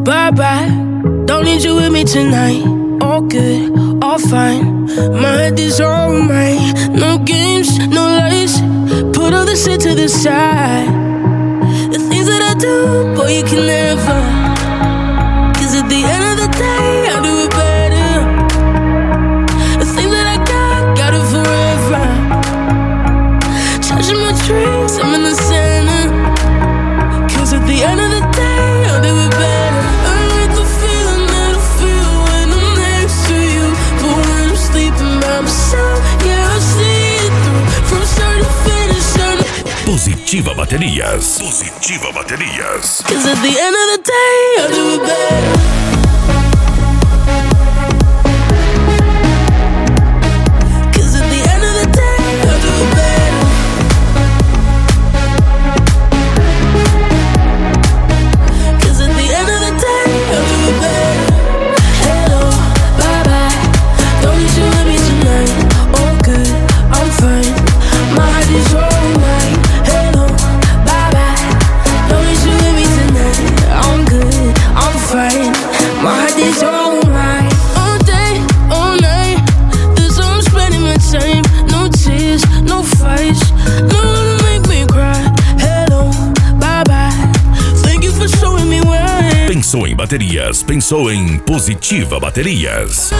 bye-bye. Don't need you with me tonight. All good, all fine. My head is alright. No games, no lies. Put all the shit to the side. The things that I do, boy, you can never. Cause at the end of the day, I do it better. The things that I got it forever. Charging my drinks, I'm in the center. Cause at the end of the day, I'll do it better. I like the feeling that I feel when I'm next to you. But when I'm sleeping by myself, yeah, I see it through. From start to finish, Positiva Baterias. Positiva Baterias. Cause at the end of the day, I'll do it better. Pensou em baterias, pensou em Positiva Baterias.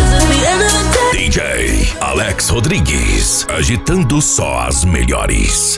Alex Rodrigues, agitando só as melhores.